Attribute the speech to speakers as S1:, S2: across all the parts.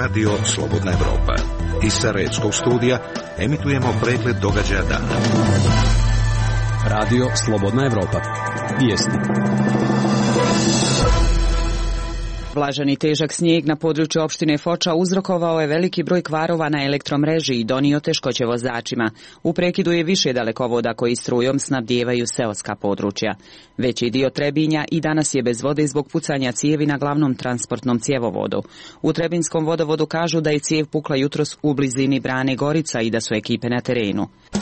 S1: Radio Slobodna Evropa. Iz Sarajevskog studija emitujemo pregled događaja dana.
S2: Radio Slobodna Evropa. Vijesti.
S3: Vlažan i težak snijeg na području opštine Foča uzrokovao je veliki broj kvarova na elektromreži i donio teškoće vozačima. U prekidu je više dalekovoda koji strujom snabdijevaju seoska područja. Veći dio Trebinja i danas je bez vode zbog pucanja cijevi na glavnom transportnom cjevovodu. U Trebinskom vodovodu kažu da je cijev pukla jutros u blizini brane Gorica i da su ekipe na terenu.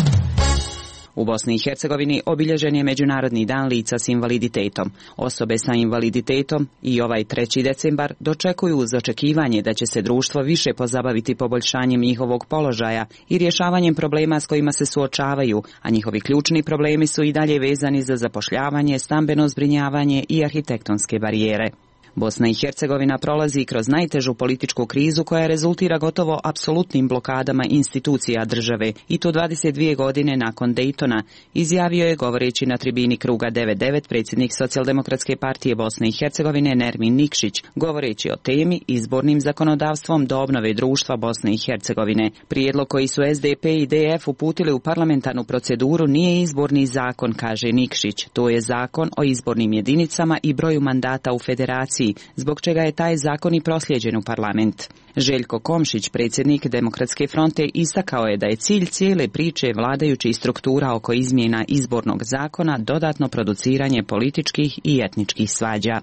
S3: U Bosni i Hercegovini obilježen je Međunarodni dan lica s invaliditetom. Osobe sa invaliditetom i ovaj 3. decembar dočekuju uz očekivanje da će se društvo više pozabaviti poboljšanjem njihovog položaja i rješavanjem problema s kojima se suočavaju, a njihovi ključni problemi su i dalje vezani za zapošljavanje, stambeno zbrinjavanje i arhitektonske barijere. Bosna i Hercegovina prolazi kroz najtežu političku krizu koja rezultira gotovo apsolutnim blokadama institucija države i to 22 godine nakon Dejtona, izjavio je govoreći na tribini kruga 9-9 predsjednik Socijaldemokratske partije Bosne i Hercegovine Nermin Nikšić, govoreći o temi izbornim zakonodavstvom do obnove društva Bosne i Hercegovine. Prijedlog koji su SDP i DF uputili u parlamentarnu proceduru nije izborni zakon, kaže Nikšić, to je zakon o izbornim jedinicama i broju mandata u federaciji, zbog čega je taj zakon i proslijeđen u parlament. Željko Komšić, predsjednik Demokratske fronte, istakao je da je cilj cijele priče vladajućih struktura oko izmjena izbornog zakona dodatno produciranje političkih i etničkih svađa.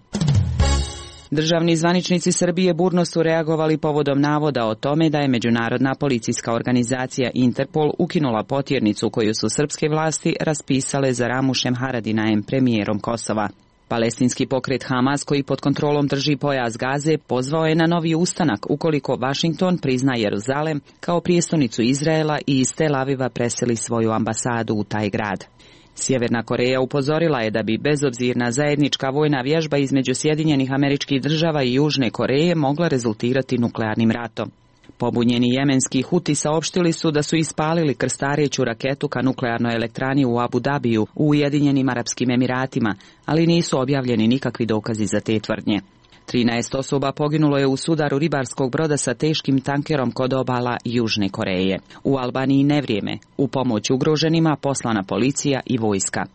S3: Državni zvaničnici Srbije burno su reagovali povodom navoda o tome da je međunarodna policijska organizacija Interpol ukinula potjernicu koju su srpske vlasti raspisale za Ramušem Haradinajem, premijerom Kosova. Palestinski pokret Hamas, koji pod kontrolom drži pojas Gaze, pozvao je na novi ustanak ukoliko Washington prizna Jeruzalem kao prijestolnicu Izraela i iz Tel Aviva preseli svoju ambasadu u taj grad. Sjeverna Koreja upozorila je da bi bezobzirna zajednička vojna vježba između Sjedinjenih Američkih Država i Južne Koreje mogla rezultirati nuklearnim ratom. Pobunjeni jemenski Huti saopštili su da su ispalili krstareću raketu ka nuklearnoj elektrani u Abu Dabiju u Ujedinjenim Arapskim Emiratima, ali nisu objavljeni nikakvi dokazi za te tvrdnje. 13 osoba poginulo je u sudaru ribarskog broda sa teškim tankerom kod obala Južne Koreje. U Albaniji nevrijeme, u pomoć ugroženima poslana policija i vojska.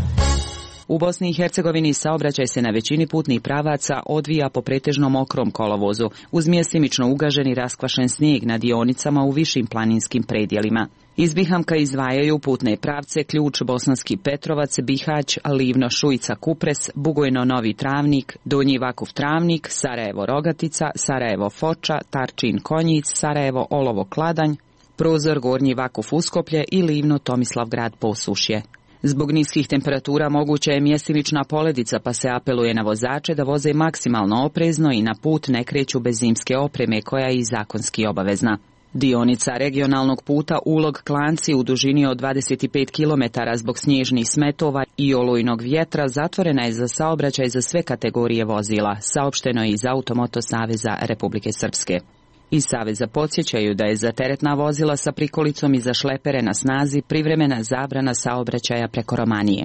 S3: U Bosni i Hercegovini saobraćaj se na većini putnih pravaca odvija po pretežno mokrom kolovozu, uz mjestimično ugažen i raskvašen snijeg na dionicama u višim planinskim predjelima. Iz Bihamka izdvajaju putne pravce Ključ Bosanski Petrovac, Bihać, Livno Šujica Kupres, Bugojno Novi Travnik, Donji Vakuf Travnik, Sarajevo Rogatica, Sarajevo Foča, Tarčin Konjic, Sarajevo Olovo Kladanj, Prozor Gornji Vakuf Uskoplje i Livno Tomislavgrad Posušje. Zbog niskih temperatura moguća je mjestimična poledica, pa se apeluje na vozače da voze maksimalno oprezno i na put ne kreću bez zimske opreme koja je i zakonski obavezna. Dionica regionalnog puta Ulog Klanci u dužini od 25 km zbog snježnih smetova i olujnog vjetra zatvorena je za saobraćaj za sve kategorije vozila, saopšteno je iz Automoto Saveza Republike Srpske. Iz Saveza podsjećaju da je za teretna vozila sa prikolicom i za šlepere na snazi privremena zabrana saobraćaja preko Romanije.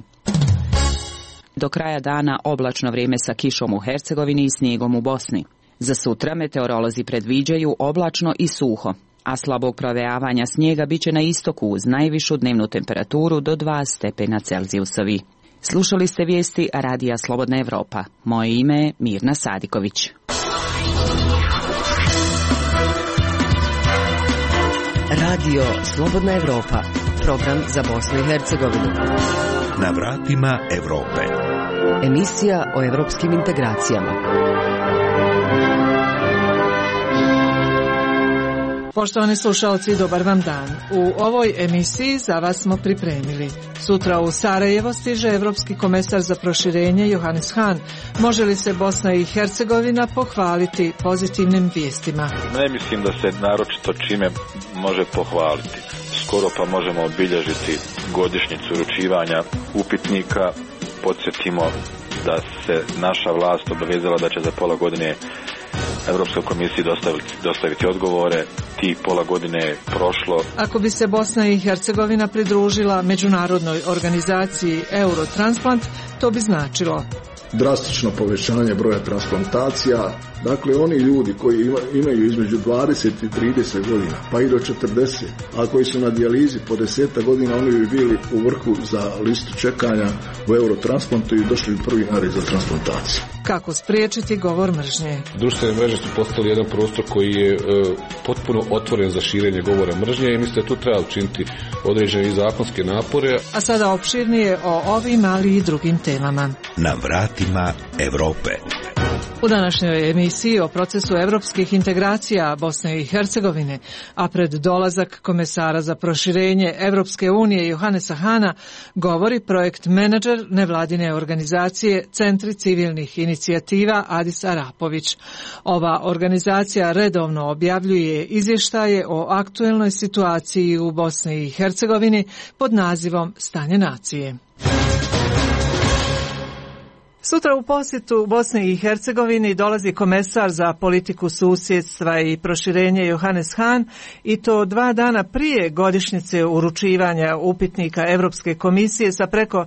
S3: Do kraja dana oblačno vrijeme sa kišom u Hercegovini i snijegom u Bosni. Za sutra meteorolozi predviđaju oblačno i suho, a slabog provejavanja snijega biće na istoku uz najvišu dnevnu temperaturu do 2 stepena Celzijusovi. Slušali ste vijesti Radija Slobodna Evropa. Moje ime je Mirna Sadiković.
S4: Radio Slobodna Evropa, program za Bosnu i Hercegovinu.
S1: Na vratima Evrope.
S4: Emisija o evropskim integracijama.
S5: Poštovani slušalci, dobar vam dan. U ovoj emisiji za vas smo pripremili. Sutra u Sarajevo stiže Evropski komesar za proširenje Johannes Hahn. Može li se Bosna i Hercegovina pohvaliti pozitivnim vijestima?
S6: Ne mislim da se naročito čime može pohvaliti. Skoro pa možemo obilježiti godišnjicu uručivanja upitnika. Podsjetimo da se naša vlast obavezala da će za pola godine Europskoj komisiji dostaviti odgovore. Ti pola godine je prošlo.
S5: Ako bi se Bosna i Hercegovina pridružila međunarodnoj organizaciji Eurotransplant, to bi značilo
S7: drastično povećanje broja transplantacija. Dakle, oni ljudi koji imaju između 20 i 30 godina, pa i do 40, a koji su na dijalizi po 10 godina, oni bi bili u vrhu za listu čekanja u Eurotransplantu i došli prvi na red za transplantaciju.
S5: Kako spriječiti govor mržnje?
S8: Društvene mreže su postali jedan prostor koji je potpuno otvoren za širenje govora mržnje i mislim da tu treba učiniti određene zakonske napore.
S5: A sada opširnije o ovim, ali i drugim temama.
S1: Na vratima Europe.
S5: U današnjoj emisiji o procesu evropskih integracija Bosne i Hercegovine, a pred dolazak komesara za proširenje Evropske unije Johanesa Hana, govori projekt menadžer nevladine organizacije Centri civilnih inicijativa Adis Arapović. Ova organizacija redovno objavljuje izvještaje o aktuelnoj situaciji u Bosni i Hercegovini pod nazivom Stanje nacije. Sutra u posjetu Bosni i Hercegovini dolazi komesar za politiku susjedstva i proširenje Johannes Hahn, i to 2 dana prije godišnjice uručivanja upitnika Europske komisije sa preko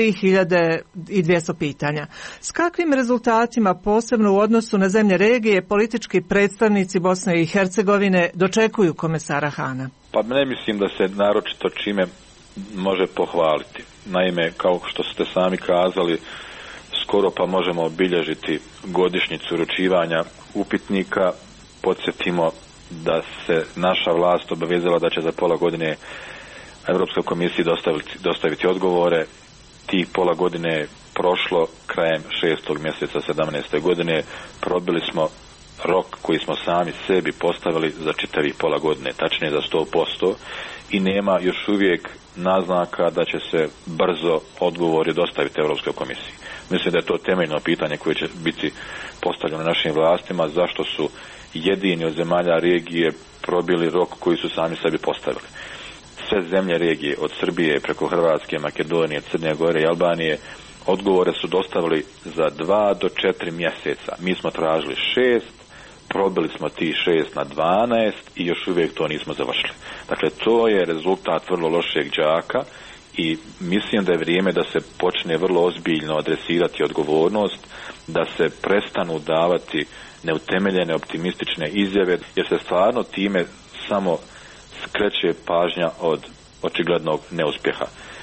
S5: 3200 pitanja. S kakvim rezultatima, posebno u odnosu na zemlje regije, politički predstavnici Bosne i Hercegovine dočekuju komesara Hana?
S6: Pa ne mislim da se naročito čime može pohvaliti. Naime, kao što ste sami kazali, skoro pa možemo obilježiti godišnjicu uručivanja upitnika. Podsjetimo da se naša vlast obavezala da će za pola godine Europskoj komisiji dostaviti odgovore. Tih pola godine je prošlo, krajem 6. mjeseca 17. godine probili smo rok koji smo sami sebi postavili za čitavih pola godine, tačnije za 100%, i nema još uvijek naznaka da će se brzo odgovori dostaviti Europskoj komisiji. Mislim da je to temeljno pitanje koje će biti postavljeno našim vlastima, zašto su jedini od zemalja regije probili rok koji su sami sebi postavili. Sve zemlje regije, od Srbije preko Hrvatske, Makedonije, Crne Gore i Albanije, odgovore su dostavili za 2 do 4 mjeseca. Mi smo tražili 6, probili smo tih 6 na 12 i još uvijek to nismo završili. Dakle, to je rezultat vrlo lošeg đaka i mislim da je vrijeme da se počne vrlo ozbiljno adresirati odgovornost, da se prestanu davati neutemeljene optimistične izjave, jer se stvarno time samo skreće pažnja od očiglednog neuspjeha.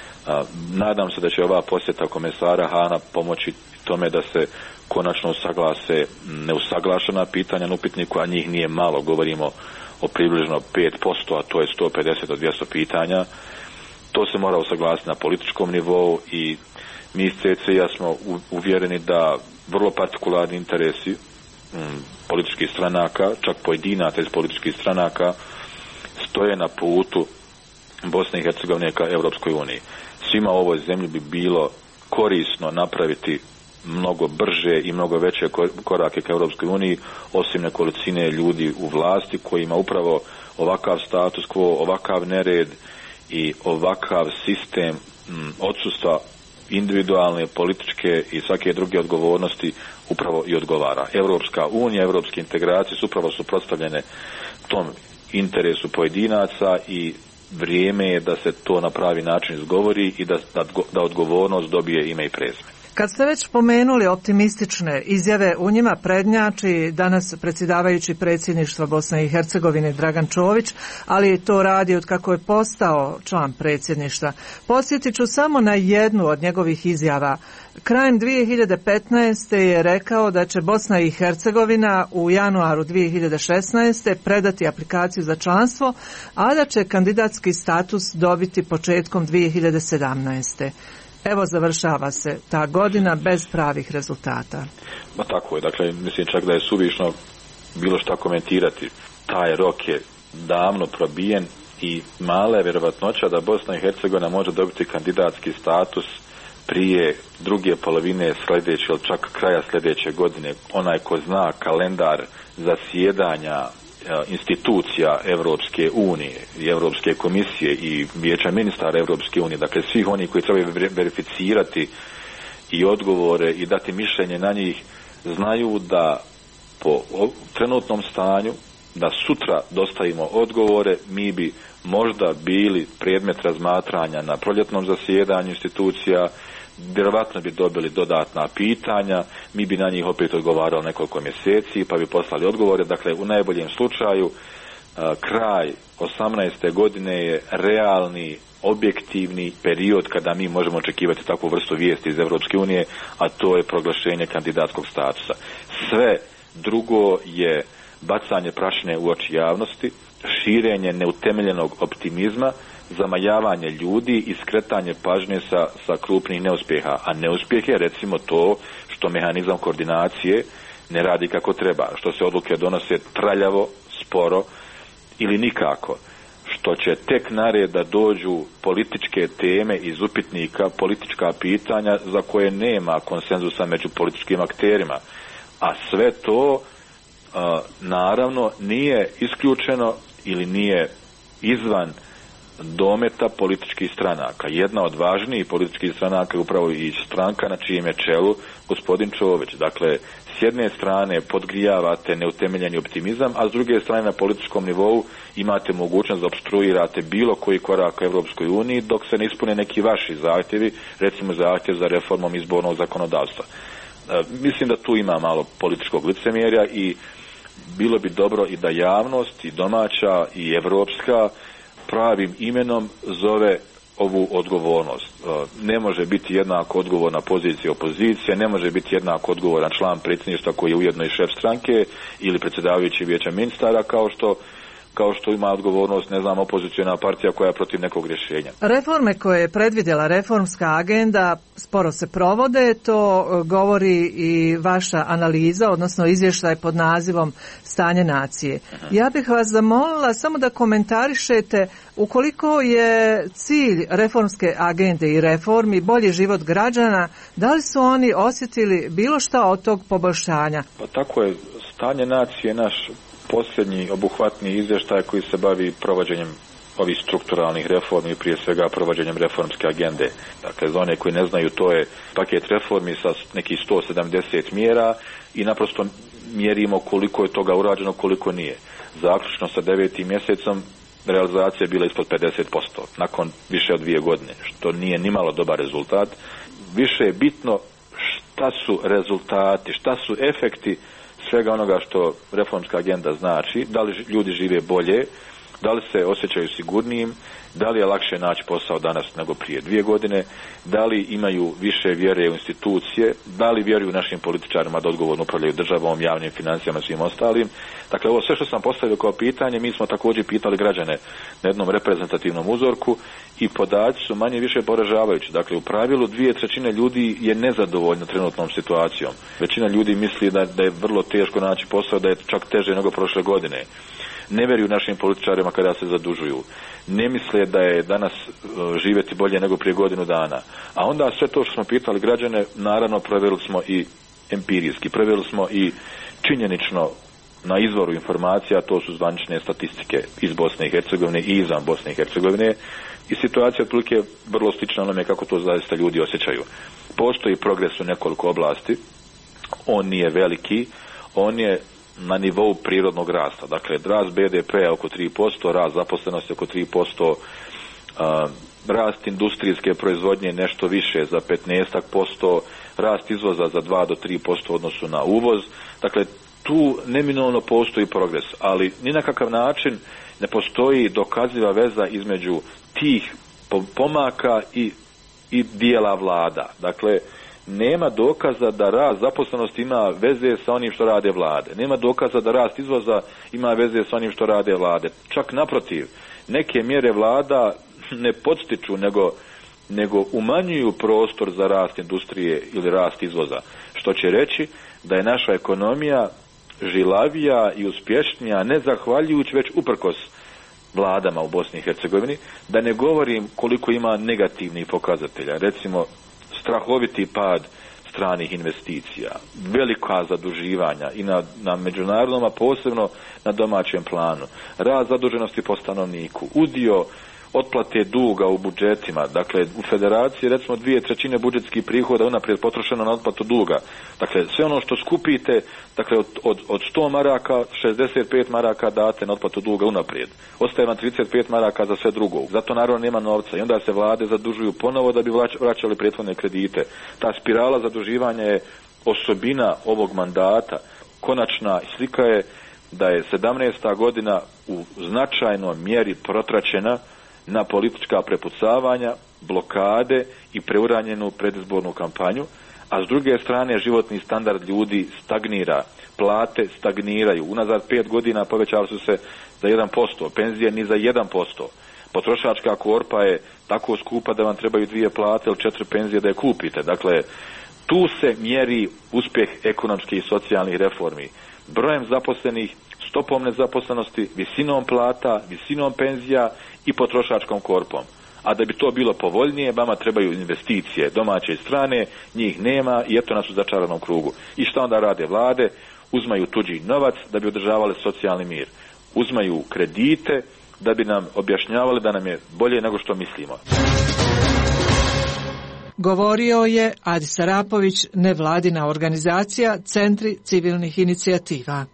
S6: Nadam se da će ova posjeta komesara Hana pomoći tome da se konačno usaglase neusaglašena pitanja na upitniku, a njih nije malo, govorimo o približno 5%, a to je 150 do 200 pitanja. To se mora usaglasiti na političkom nivou i mi iz CCI-a smo uvjereni da vrlo partikularni interesi političkih stranaka, čak pojedinaca iz političkih stranaka, stoje na putu Bosne i Hercegovine ka Europskoj uniji. Svima u ovoj zemlji bi bilo korisno napraviti mnogo brže i mnogo veće korake ka Europskoj uniji, osim nekolicine ljudi u vlasti kojima upravo ovakav status quo, ovakav nered i ovakav sistem odsustva individualne, političke i svake druge odgovornosti upravo i odgovara. Europska unija, europske integracije su upravo suprotstavljene tom interesu pojedinaca i vrijeme je da se to na pravi način izgovori i da odgovornost dobije ime i prezime.
S5: Kad ste već spomenuli optimistične izjave, u njima prednjači danas predsjedavajući predsjedništva Bosne i Hercegovine Dragan Čović, ali to radi od kako je postao član predsjedništva. Podsjetit ću samo na jednu od njegovih izjava. Krajem 2015. je rekao da će Bosna i Hercegovina u januaru 2016. predati aplikaciju za članstvo, a da će kandidatski status dobiti početkom 2017. Evo, završava se ta godina bez pravih rezultata.
S6: Ma tako je, dakle, mislim čak da je suvišno bilo šta komentirati. Taj rok je davno probijen i mala je vjerovatnoća da Bosna i Hercegovina može dobiti kandidatski status prije druge polovine sljedeće ili čak kraja sljedeće godine. Onaj ko zna kalendar zasjedanja institucija Europske unije i Europske komisije i vijeća ministara Europske unije, dakle svih onih koji trebaju verificirati i odgovore i dati mišljenje na njih, znaju da po trenutnom stanju da sutra dostavimo odgovore, mi bi možda bili predmet razmatranja na proljetnom zasjedanju institucija, vjerovatno bi dobili dodatna pitanja, mi bi na njih opet odgovarali nekoliko mjeseci, pa bi poslali odgovore. Dakle, u najboljem slučaju kraj 18. godine je realni, objektivni period kada mi možemo očekivati takvu vrstu vijesti iz Europske unije, a to je proglašenje kandidatskog statusa. Sve drugo je bacanje prašine u oči javnosti, širenje neutemeljenog optimizma, zamajavanje ljudi i skretanje pažnje sa krupnih neuspjeha. A neuspjeh je recimo to što mehanizam koordinacije ne radi kako treba, što se odluke donose traljavo, sporo ili nikako, što će tek nared da dođu političke teme iz upitnika, politička pitanja za koje nema konsenzusa među političkim akterima. A sve to naravno nije isključeno ili nije izvan dometa političkih stranaka. Jedna od važnijih političkih stranaka je upravo i stranka na čijem je čelu gospodin Čović. Dakle, s jedne strane podgrijavate neutemeljeni optimizam, a s druge strane na političkom nivou imate mogućnost da opstruirate bilo koji korak u Europskoj uniji dok se ne ispune neki vaši zahtjevi, recimo zahtjev za reformom izbornog zakonodavstva. Mislim da tu ima malo političkog licemjerja i bilo bi dobro i da javnost, i domaća, i evropska, pravim imenom zove ovu odgovornost. Ne može biti jednako odgovorna pozicija opozicije, ne može biti jednako odgovoran član predsjedništva koji je ujedno i šef stranke ili predsjedavajući vijeća ministara kao što ima odgovornost, ne znam, opoziciona partija koja je protiv nekog rješenja.
S5: Reforme koje je predvidjela reformska agenda sporo se provode, to govori i vaša analiza, odnosno izvještaj pod nazivom Stanje nacije. Ja bih vas zamolila samo da komentarišete ukoliko je cilj reformske agende i reformi bolji život građana, da li su oni osjetili bilo šta od tog poboljšanja?
S6: Pa tako je, Stanje nacije naš posljednji obuhvatni izvještaj koji se bavi provođenjem ovih strukturalnih reformi, prije svega provođenjem reformske agende. Dakle, za one koji ne znaju, to je paket reformi sa nekih 170 mjera i naprosto mjerimo koliko je toga urađeno, koliko nije. Zaključno sa 9. mjesecom realizacija je bila ispod 50%, nakon više od 2 godine, što nije nimalo dobar rezultat. Više je bitno šta su rezultati, šta su efekti svega onoga što reformska agenda znači, da li ljudi žive bolje, da li se osjećaju sigurnijim, da li je lakše naći posao danas nego prije 2 godine, da li imaju više vjere u institucije, da li vjeruju našim političarima da odgovorno upravljaju državom, javnim financijama i svim ostalim. Dakle, ovo sve što sam postavio kao pitanje, mi smo također pitali građane na jednom reprezentativnom uzorku i podaci su manje više poražavajući. Dakle, u pravilu 2/3 ljudi je nezadovoljno trenutnom situacijom. Većina ljudi misli da je vrlo teško naći posao, da je čak teže nego prošle godine. Ne vjeruju našim političarima kada se zadužuju. Ne misle da je danas živjeti bolje nego prije godinu dana. A onda sve to što smo pitali građane, naravno provjerili smo i empirijski, provjerili smo i činjenično na izvoru informacija, to su zvanične statistike iz Bosne i Hercegovine i izvan Bosne i Hercegovine. I situacija otprilike vrlo slična onome kako to zaista ljudi osjećaju. Postoji progres u nekoliko oblasti, on nije veliki, on je na nivou prirodnog rasta. Dakle, rast BDP je oko 3%, rast zaposlenosti oko 3%, rast industrijske proizvodnje nešto više za 15%, rast izvoza za 2 do 3% u odnosu na uvoz. Dakle, tu neminovno postoji progres, ali ni na kakav način ne postoji dokaziva veza između tih pomaka i dijela vlada. Dakle, nema dokaza da rast zaposlenosti ima veze sa onim što rade vlade. Nema dokaza da rast izvoza ima veze sa onim što rade vlade. Čak naprotiv, neke mjere vlada ne podstiču, nego umanjuju prostor za rast industrije ili rast izvoza. Što će reći da je naša ekonomija žilavija i uspješnija ne zahvaljujući već uprkos vladama u Bosni i Hercegovini, da ne govorim koliko ima negativnih pokazatelja. Recimo, strahoviti pad stranih investicija, velika zaduživanja i na međunarodnom, a posebno na domaćem planu, rast zaduženosti po stanovniku, udio otplate duga u budžetima. Dakle, u federaciji recimo 2/3 budžetskih prihoda unaprijed potrošeno na otplatu duga. Dakle, sve ono što skupite, dakle od 100 maraka 65 maraka date na otplatu duga unaprijed. Ostaje vam 35 maraka za sve drugo. Zato naravno nema novca i onda se vlade zadužuju ponovo da bi vraćali prethodne kredite. Ta spirala zaduživanja je osobina ovog mandata. Konačna slika je da je 17. godina u značajnoj mjeri protraćena na politička prepucavanja, blokade i preuranjenu predizbornu kampanju, a s druge strane životni standard ljudi stagnira, plate stagniraju. Unazad 5 godina povećali su se za 1%, penzije ni za 1%. Potrošačka korpa je tako skupa da vam trebaju 2 plate ili 4 penzije da je kupite. Dakle, tu se mjeri uspjeh ekonomskih i socijalnih reformi. Brojem zaposlenih, stopom nezaposlenosti, visinom plata, visinom penzija i potrošačkom korpom. A da bi to bilo povoljnije, vama trebaju investicije domaće i strane, njih nema i eto nas u začaranom krugu. I šta onda rade vlade? Uzmaju tuđi novac da bi održavali socijalni mir. Uzmaju kredite da bi nam objašnjavali da nam je bolje nego što mislimo.
S5: Govorio je Adis Arapović, nevladina organizacija Centri civilnih inicijativa.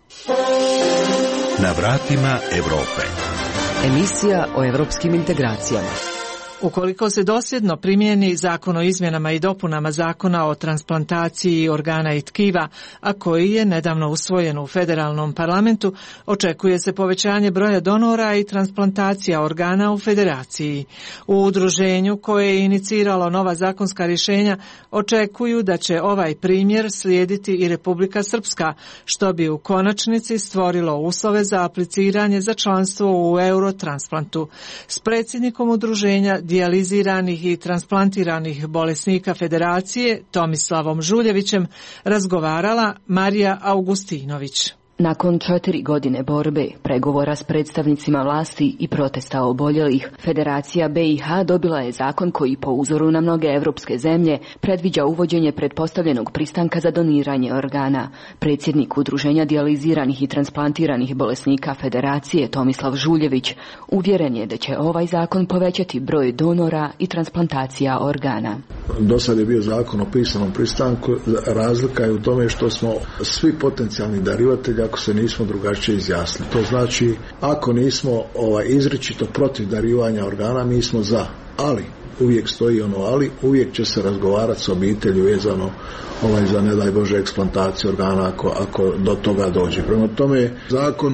S1: Na vratima Europe.
S4: Emisija o europskim integracijama.
S5: Ukoliko se dosljedno primijeni Zakon o izmjenama i dopunama Zakona o transplantaciji organa i tkiva, a koji je nedavno usvojen u federalnom parlamentu, očekuje se povećanje broja donora i transplantacija organa u federaciji. U udruženju koje je iniciralo nova zakonska rješenja očekuju da će ovaj primjer slijediti i Republika Srpska, što bi u konačnici stvorilo uslove za apliciranje za članstvo u Eurotransplantu. S predsjednikom udruženja dijaliziranih i transplantiranih bolesnika Federacije Tomislavom Žuljevićem razgovarala Marija Augustinović.
S9: Nakon 4 godine borbe, pregovora s predstavnicima vlasti i protesta oboljelih, Federacija BiH dobila je zakon koji po uzoru na mnoge evropske zemlje predviđa uvođenje pretpostavljenog pristanka za doniranje organa. Predsjednik Udruženja dijaliziranih i transplantiranih bolesnika Federacije Tomislav Žuljević uvjeren je da će ovaj zakon povećati broj donora i transplantacija organa.
S7: Do sad je bio zakon o pisanom pristanku, razlika je u tome što smo svi potencijalni darivatelji ako se nismo drugačije izjasnili. To znači, ako nismo izričito protiv darivanja organa, mi smo za. Ali, uvijek stoji ono ali, uvijek će se razgovarati s obitelju vezano za ne daj Bože eksplantaciju organa ako do toga dođe. Prema tome, zakon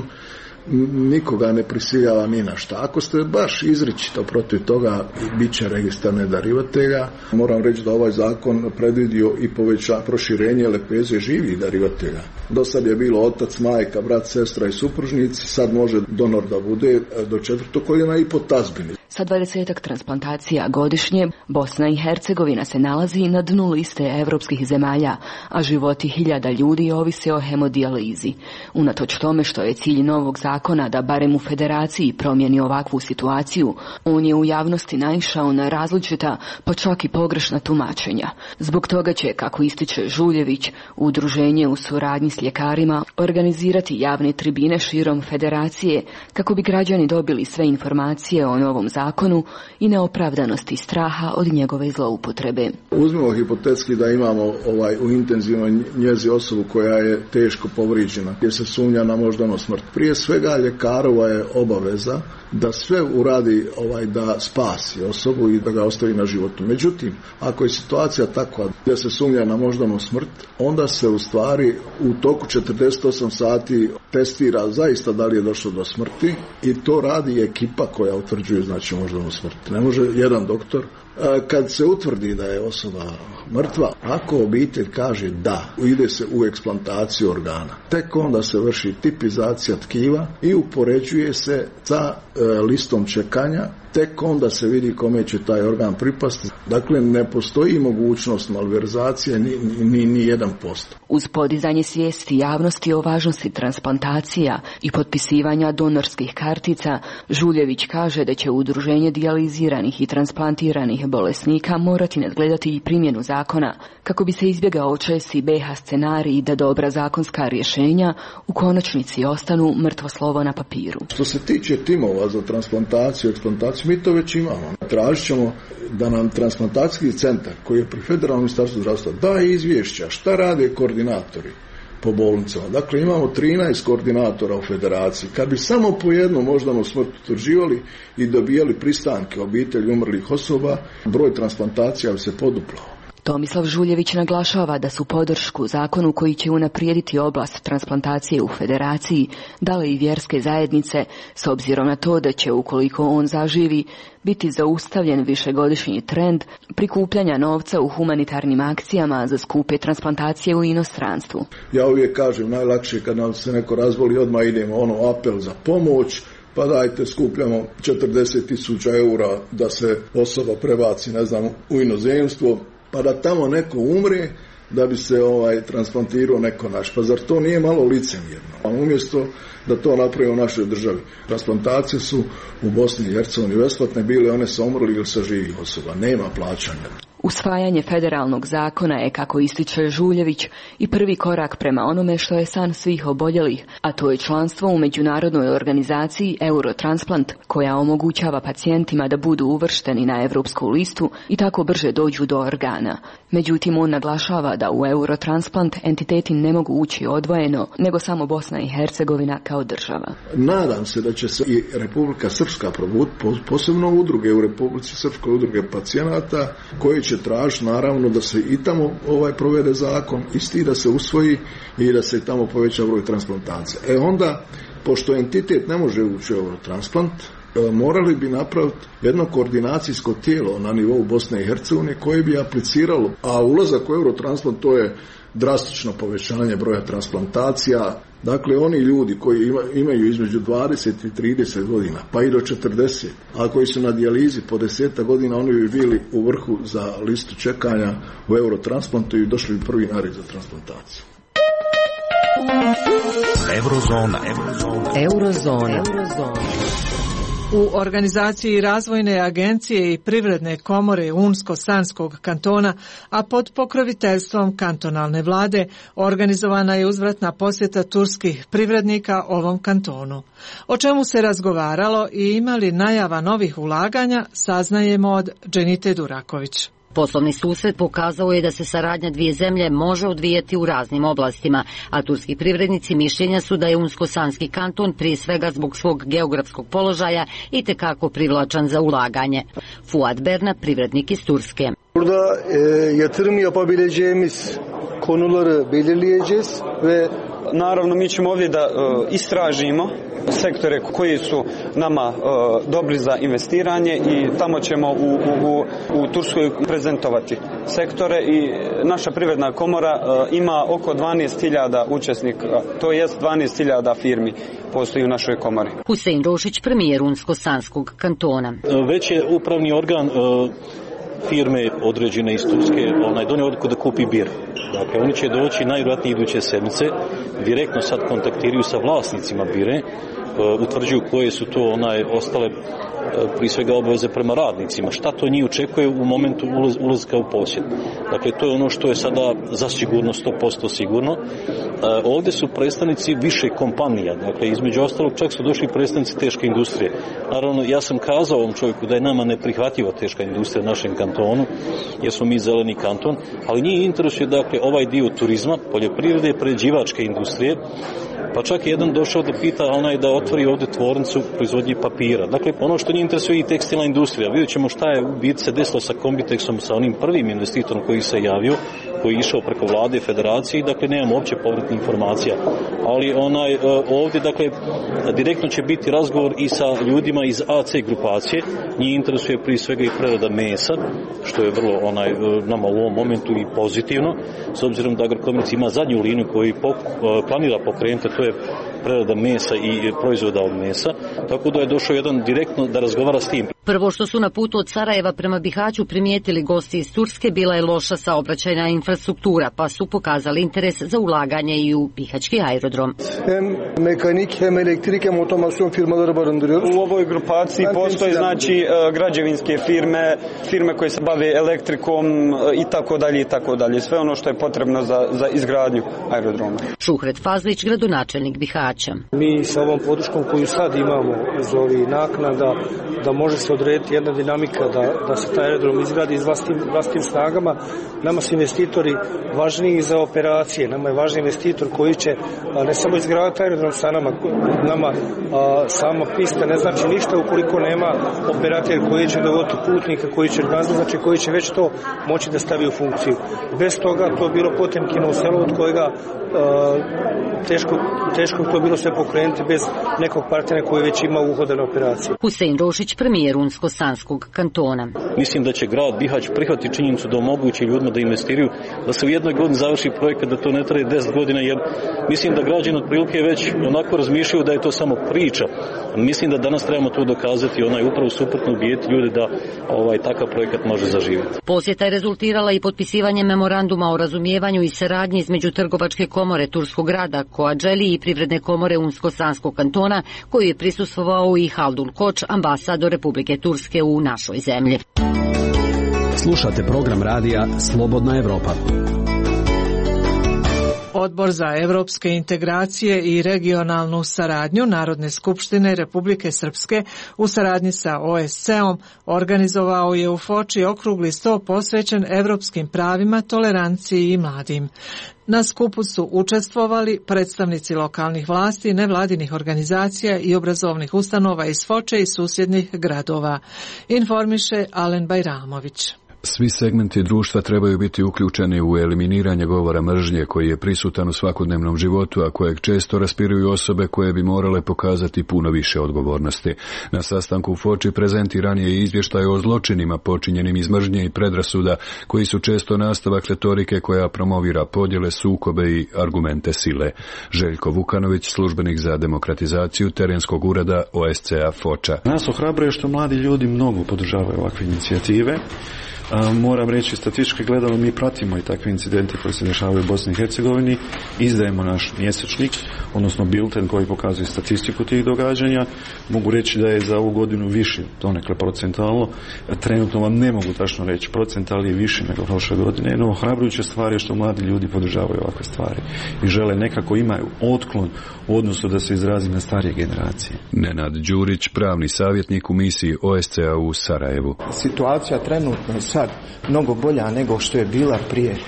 S7: nikoga ne prisiljava ni na šta. Ako ste baš izričito protiv toga, bit će registar nedarivatelja. Moram reći da ovaj zakon predvidio i proširenje lepeze živih darivatelja. Do sad je bilo otac, majka, brat, sestra i supružnici, sad može donor da bude do 4. koljena i po tazbini.
S9: Sa 20 transplantacija godišnje, Bosna i Hercegovina se nalazi na dnu liste evropskih zemalja, a životi hiljada ljudi ovise o hemodijalizi. Unatoč tome što je cilj novog zakona da barem u Federaciji promijeni ovakvu situaciju, on je u javnosti naišao na različita, pa čak i pogrešna tumačenja. Zbog toga će, kako ističe Žuljević, udruženje u suradnji s ljekarima organizirati javne tribine širom Federacije kako bi građani dobili sve informacije o novom zakonu i neopravdanosti straha od njegove zloupotrebe.
S7: Uzmimo hipotetski da imamo u intenzivnoj njezi osobu koja je teško povrijeđena, gdje se sumnja na moždanu smrt. Prije svega ljekarova je obaveza da sve uradi da spasi osobu i da ga ostavi na životu. Međutim, ako je situacija takva da se sumnja na moždanu smrt, onda se u stvari u toku 48 sati testira zaista da li je došlo do smrti i to radi ekipa koja utvrđuje moždanu smrt. Ne može jedan doktor. Kad se utvrdi da je osoba mrtva, ako obitelj kaže da, ide se u eksplantaciju organa. Tek onda se vrši tipizacija tkiva i upoređuje se sa listom čekanja, tek onda se vidi kome će taj organ pripasti. Dakle, ne postoji mogućnost malverzacije ni 1%.
S9: Uz podizanje svijesti javnosti o važnosti transplantacija i potpisivanja donorskih kartica, Žuljević kaže da će udruženje dijaliziranih i transplantiranih brojnih bolesnika morati nadgledati i primjenu zakona kako bi se izbjegao česti BH scenarij da dobra zakonska rješenja u konačnici ostanu mrtvo slovo na papiru.
S7: Što se tiče timova za transplantaciju, eksplantaciju, mi to već imamo. Tražit ćemo da nam transplantacijski centar koji je pri Federalnom ministarstvu zdravstva daje izvješća šta rade koordinatori po bolnicama. Dakle, imamo 13 koordinatora u federaciji. Kad bi samo po jednom moždanu smrt utvrđivali i dobijali pristanke obitelji umrlih osoba, broj transplantacija bi se poduplao.
S9: Tomislav Žuljević naglašava da su podršku zakonu koji će unaprijediti oblast transplantacije u federaciji dale i vjerske zajednice, s obzirom na to da će, ukoliko on zaživi, biti zaustavljen višegodišnji trend prikupljanja novca u humanitarnim akcijama za skupe transplantacije u inostranstvu.
S7: Ja uvijek kažem, najlakše kad nam se neko razboli, odmah idemo apel za pomoć, pa dajte skupljamo 40.000 eura da se osoba prebaci, u inozemstvo, pa da tamo neko umre da bi se transplantirao neko naš. Pa zar to nije malo licemjerno? A umjesto da to napravi u našoj državi. Transplantacije su u Bosni i Hercegovini besplatne bile one sa umrlih ili sa živih osoba. Nema plaćanja.
S9: Usvajanje federalnog zakona je, kako ističe Žuljević, i prvi korak prema onome što je san svih oboljelih, a to je članstvo u međunarodnoj organizaciji Eurotransplant, koja omogućava pacijentima da budu uvršteni na europsku listu i tako brže dođu do organa. Međutim, on naglašava da u Eurotransplant entiteti ne mogu ući odvojeno, nego samo Bosna i Hercegovina kao država.
S7: Nadam se da će se i Republika Srpska probuditi, posebno udruge u Republici Srpskoj, udruge pacijenata, koji će tražiti naravno da se i tamo provede zakon, isti da se usvoji i da se tamo poveća broj transplantacija. Onda, pošto entitet ne može ući u Eurotransplant, morali bi napraviti jedno koordinacijsko tijelo na nivou Bosne i Hercegovine koje bi apliciralo, a ulazak u Eurotransplant to je drastično povećanje broja transplantacija. Dakle, oni ljudi koji imaju između 20 i 30 godina, pa i do 40, a koji su na dijalizi po 10 godina, oni bi bili u vrhu za listu čekanja u Eurotransplantu i došli bi prvi na red za transplantaciju.
S4: Eurozona.
S5: U organizaciji Razvojne agencije i Privredne komore Unsko-Sanskog kantona, a pod pokroviteljstvom kantonalne vlade, organizovana je uzvratna posjeta turskih privrednika ovom kantonu. O čemu se razgovaralo i imali najava novih ulaganja, saznajemo od Dženite Duraković.
S10: Poslovni susret pokazao je da se saradnja dvije zemlje može odvijati u raznim oblastima, a turski privrednici mišljenja su da je Unsko-Sanski kanton prije svega zbog svog geografskog položaja itekako privlačan za ulaganje. Fuat Berna, privrednik iz Turske.
S11: Burada yatırım yapabileceğimiz konuları belirleyeceğiz ve naravno mi ćemo ovdje da istražimo sektore koji su nama dobri za investiranje i tamo ćemo u Turskoj prezentovati sektore i naša privredna komora ima oko 12.000 učesnika, to jest 12.000 firmi postoji u našoj komori.
S10: Husein Rošić, premijer Unsko-Sanskog kantona.
S12: Već je upravni organ firme određene iz Turske donio odluku da kupi Bir. Dakle, oni će doći najvjerojatnije iduće sedmice, direktno sad kontaktiraju sa vlasnicima Bire, utvrđuju koje su to ostale prije svega obaveze prema radnicima. Šta to njih očekuje u momentu ulazka u posjed. Dakle, to je ono što je sada zasigurno 100% sigurno. Ovdje su predstavnici više kompanija. Dakle, između ostalog čak su došli predstavnici teške industrije. Naravno, ja sam kazao ovom čovjeku da je nama neprihvatljiva teška industrija u našem kantonu, jer smo mi zeleni kanton, ali njih interesuje ovaj dio turizma, poljoprivrede, prerađivačke industrije, pa čak je jedan došao da pita da otvori ovdje tvornicu proizvodnje papira. Dakle, ono što njih interesuje i tekstilna industrija. Vidjet ćemo šta je u biti se desilo sa Kombitexom, sa onim prvim investitorom koji se javio, koji je išao preko vlade federacije, dakle nemamo uopće povratnih informacija. Ali ovdje, dakle, direktno će biti razgovor i sa ljudima iz AC grupacije. Njih interesuje prije svega i prerada mesa, što je vrlo nama u ovom momentu i pozitivno, s obzirom da Agrokomerc ima zadnju liniju koju planira pokrenuti, to je prerada mesa i proizvoda od mesa, tako da je došao jedan direktno da razgovara s tim.
S10: Prvo što su na putu od Sarajeva prema Bihaću primijetili gosti iz Turske bila je loša saobraćajna infrastruktura, pa su pokazali interes za ulaganje i u bihaćki aerodrom.
S13: Hem mekanik, hem elektrik, hem otomasyon firmaları barındırıyoruz.
S11: U ovoj grupaciji postoji znači građevinske firme koje se bave elektrikom i tako dalje. Sve ono što je potrebno za izgradnju aerodroma.
S10: Šuhret Fazlić, gradonačelnik Bihaća.
S13: Mi sa ovom podrškom koju sad imamo uz ovi naknada, da može se odrediti jedna dinamika da se taj aerodrom izgradi s vlastnim snagama. Nama su investitori važniji za operacije. Nama je važni investitor koji će ne samo izgraditi aerodrom sa nama. Nama sama pista ne znači ništa ukoliko nema operator koji će dovoditi putnika, koji će znači koji će već to moći da stavi u funkciju. Bez toga to je bilo Potemkinovo selo od kojega teško to bilo sve pokrenuti bez nekog partnera koji već ima uhodane operacije.
S10: Husein Rošić, premijer Unsko-Sanskog kantona.
S12: Mislim da će grad Bihać prihvatiti činjenicu da omogući ljudima da investiraju, da se u jednoj godini završi projekat, da to ne traje 10 godina, jer mislim da građani otprilike već onako razmišljaju da je to samo priča. Mislim da danas trebamo to dokazati, upravo suprotno ubijeti ljude da takav projekat može zaživjeti.
S10: Posjeta je rezultirala i potpisivanje memoranduma o razumijevanju i saradnji između Trgovačke komore Turskog grada Koadželi i Privredne komore Unsko-Sanskog kantona, koji je prisustvovao i Haldun Koč, ambasador Republike Turske u našoj zemlji.
S2: Slušate program radija Slobodna Evropa.
S5: Odbor za evropske integracije i regionalnu saradnju Narodne skupštine Republike Srpske u saradnji sa OSCE-om organizovao je u Foči okrugli sto posvećen evropskim pravima, toleranciji i mladim. Na skupu su učestvovali predstavnici lokalnih vlasti, nevladinih organizacija i obrazovnih ustanova iz Foče i susjednih gradova. Informiše Alen Bajramović.
S14: Svi segmenti društva trebaju biti uključeni u eliminiranje govora mržnje koji je prisutan u svakodnevnom životu, a kojeg često raspiruju osobe koje bi morale pokazati puno više odgovornosti. Na sastanku u Foči prezentiran je izvještaj o zločinima počinjenim iz mržnje i predrasuda, koji su često nastavak retorike koja promovira podjele, sukobe i argumente sile. Željko Vukanović, službenik za demokratizaciju terenskog ureda OSCE-a Foča.
S15: Nas ohrabruje što mladi ljudi mnogo podržavaju ovakve inicijative. Moram reći, statistički gledano mi pratimo i takve incidente koji se dešavaju u Bosni i Hercegovini, izdajemo naš mjesečnik, odnosno bilten koji pokazuje statistiku tih događanja. Mogu reći da je za ovu godinu više, donekle procentalno. Trenutno vam ne mogu tačno reći procent, ali je više nego prošle godine. No, ohrabrujuća stvar je što mladi ljudi podržavaju ovakve stvari i žele nekako imaju otklon u odnosu da se izrazi na starije generacije.
S14: Nenad Đurić, pravni savjetnik u misiji OSCE-a u Sarajevu.
S16: Situacija trenutno je sad mnogo bolja nego što je bila prije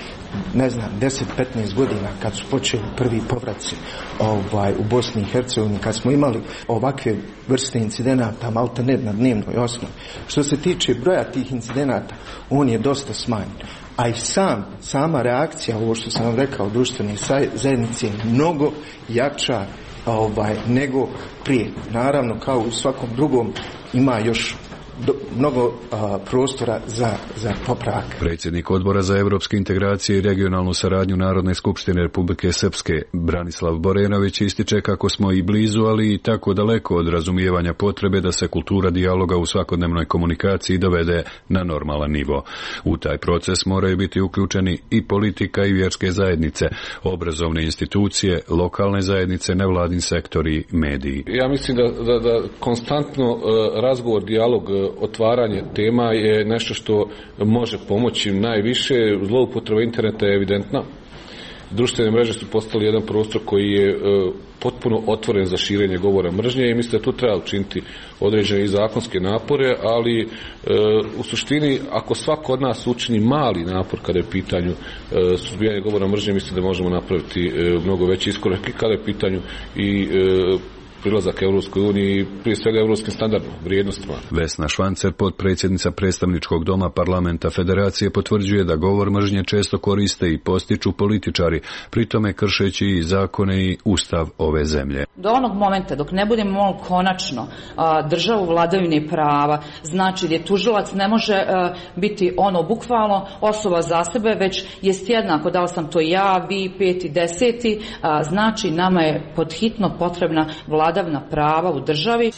S16: 10-15 godina kad su počeli prvi povraci u Bosni i Hercegovini, kad smo imali ovakve vrste incidenata maltene na dnevnoj osnovi. Što se tiče broja tih incidenata, on je dosta smanjen. A i sama reakcija, ovo što sam vam rekao, društvene zajednice je mnogo jača nego prije. Naravno, kao u svakom drugom, ima još mnogo prostora za popravak.
S14: Predsjednik Odbora za evropske integracije i regionalnu saradnju Narodne skupštine Republike Srpske Branislav Borenović ističe kako smo i blizu, ali i tako daleko od razumijevanja potrebe da se kultura dijaloga u svakodnevnoj komunikaciji dovede na normalan nivo. U taj proces moraju biti uključeni i politika i vjerske zajednice, obrazovne institucije, lokalne zajednice, nevladin sektor i mediji.
S8: Ja mislim da konstantno razgovor, dijalog, otvaranje tema je nešto što može pomoći najviše. Zloupotreba interneta je evidentna. Društvene mreže su postali jedan prostor koji je potpuno otvoren za širenje govora mržnje i mislim da tu treba učiniti određene i zakonske napore, ali u suštini ako svako od nas učini mali napor kada je u pitanju suzbijanje govora mržnje, mislim da možemo napraviti mnogo veći iskorak i kada je u pitanju i prilazak Europskoj uniji, prije svega europskim standardima, vrijednostima.
S14: Vesna Švancer, potpredsjednica predstavničkog doma parlamenta Federacije, potvrđuje da govor mržnje često koriste i postiču političari, pritome kršeći i zakone i ustav ove zemlje.
S17: Do onog momenta dok ne budemo konačno državu vladavine prava, znači gdje tužilac ne može biti ono bukvalno osoba za sebe, već jest jednako, da li sam to ja, vi, 5. i 10. Znači nama je podhitno potrebna vladavna prava u državi.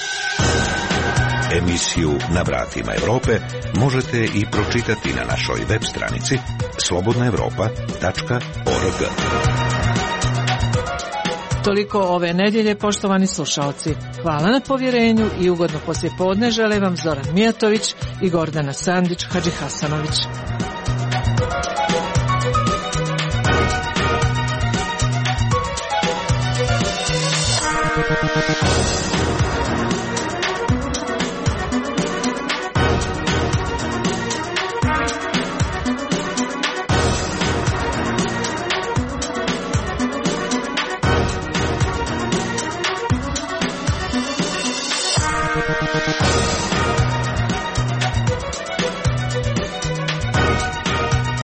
S1: Emisiju Na vratima Europe možete i pročitati na našoj web stranici slobodnaevropa.org.
S5: Toliko ove nedjelje, poštovani slušalci. Hvala na povjerenju i ugodno poslijepodne žele vam Zoran Mijatović i Gordana Sandić Hadžihasanović.